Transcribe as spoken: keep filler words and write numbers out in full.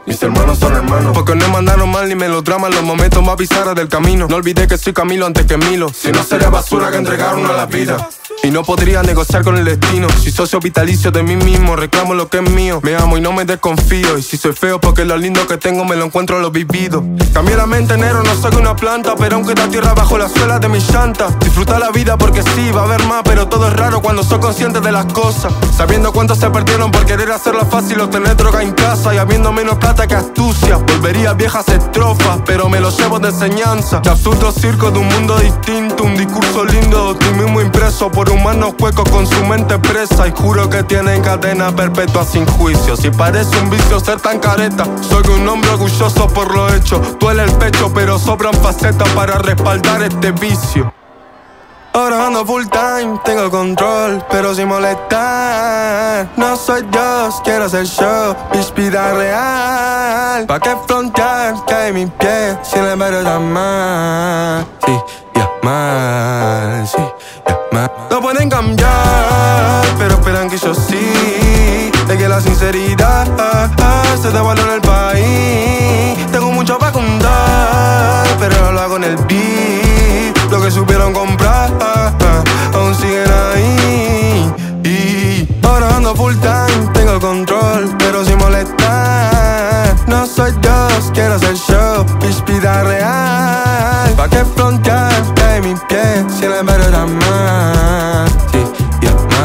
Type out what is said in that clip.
mis hermanos son hermanos. Porque no me mandaron mal ni melodrama en los momentos más bizarros del camino. No olvidé que soy Camilo antes que Milo. Si no sería basura que entregaron a la vida. Y no podría negociar con el destino. Si socio vitalicio de mí mismo, reclamo lo que es mío. Me amo y no me desconfío. Y si soy feo porque lo lindo que tengo me lo encuentro en lo vivido. Cambié la mente negro, no soy una planta, pero aunque da tierra bajo la suela de mi llanta. Disfruta la vida porque sí, va a haber más, pero todo es raro cuando soy consciente de las cosas. Sabiendo cuántos se perdieron por querer hacerla fácil o tener droga en casa. Y habiendo menos plata que astucia. Volvería a viejas estrofas, pero me lo llevo de enseñanza. De absurdo circo de un mundo distinto. Un discurso lindo de ti mismo impreso por humanos huecos con su mente presa. Y juro que tienen cadena perpetua sin juicio. Si parece un vicio ser tan careta, soy un hombre orgulloso por lo hecho. Duele el pecho pero sobran facetas para respaldar este vicio. Ahora ando full time, tengo control, pero sin molestar. No soy Dios, quiero hacer show, bitch, vida real. Pa' que frontear, cae mi pie, sin embargo tan mal. Sí, ya mal, sí, ya mal. No pueden cambiar, pero esperan que yo sí. Es que la sinceridad se devalora en el país. Tengo mucho pa' contar, pero no lo hago en el beat. Lo que supieron comprar, aún siguen ahí. Y ahora ando full time, tengo control, pero sin molestar. No soy Dios, quiero hacer show, bitch, vida real. Pa' que frontear, cae mi pie, sin embargo tan mal. Sí, yeah.